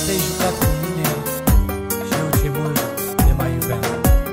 te-ai jucat cu mine și eu ce mult te mai iubeam.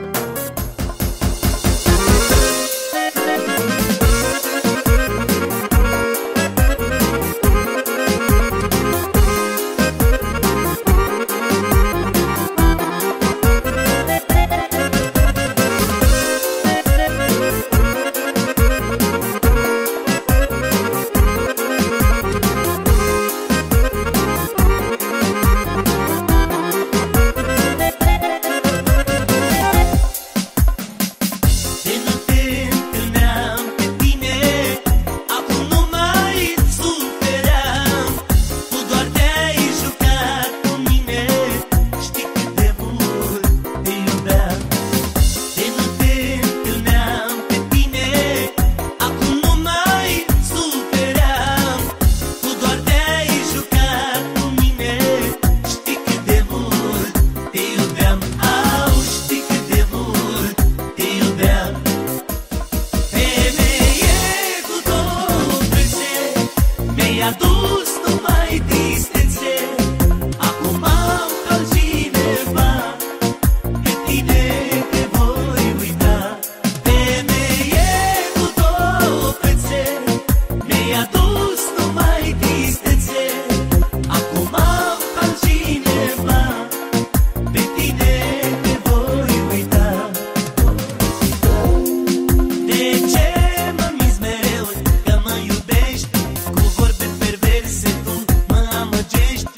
Mi-a dus numai tristețe, acum am pe altcineva, pe tine te voi uita. Femeie cu două fețe, mi-a dus numai tristețe, acum am pe altcineva, pe tine te voi uita. De ce mă minți mereu că mă iubești? Cu vorbe perverse tu mă amăgești.